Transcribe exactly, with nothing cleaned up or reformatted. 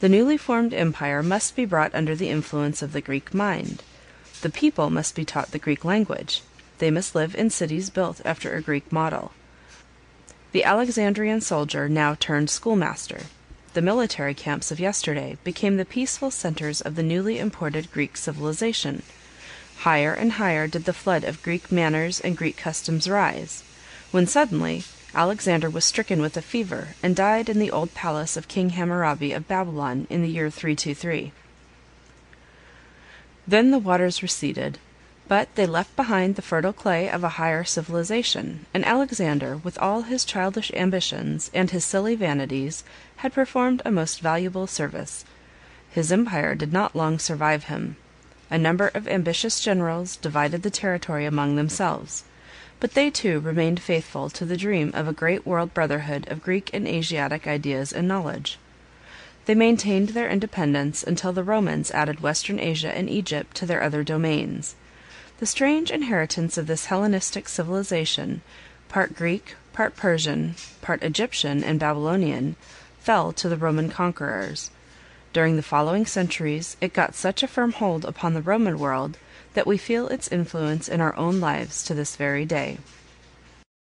The newly formed empire must be brought under the influence of the Greek mind. The people must be taught the Greek language. They must live in cities built after a Greek model. The Alexandrian soldier now turned schoolmaster. The military camps of yesterday became the peaceful centers of the newly imported Greek civilization. Higher and higher did the flood of Greek manners and Greek customs rise, when suddenly Alexander was stricken with a fever and died in the old palace of King Hammurabi of Babylon in the year three twenty-three. Then the waters receded, but they left behind the fertile clay of a higher civilization, and Alexander, with all his childish ambitions and his silly vanities, had performed a most valuable service. His empire did not long survive him. A number of ambitious generals divided the territory among themselves, but they too remained faithful to the dream of a great world brotherhood of Greek and Asiatic ideas and knowledge. They maintained their independence until the Romans added Western Asia and Egypt to their other domains. The strange inheritance of this Hellenistic civilization, part Greek, part Persian, part Egyptian and Babylonian, fell to the Roman conquerors. During the following centuries it got such a firm hold upon the Roman world that we feel its influence in our own lives to this very day.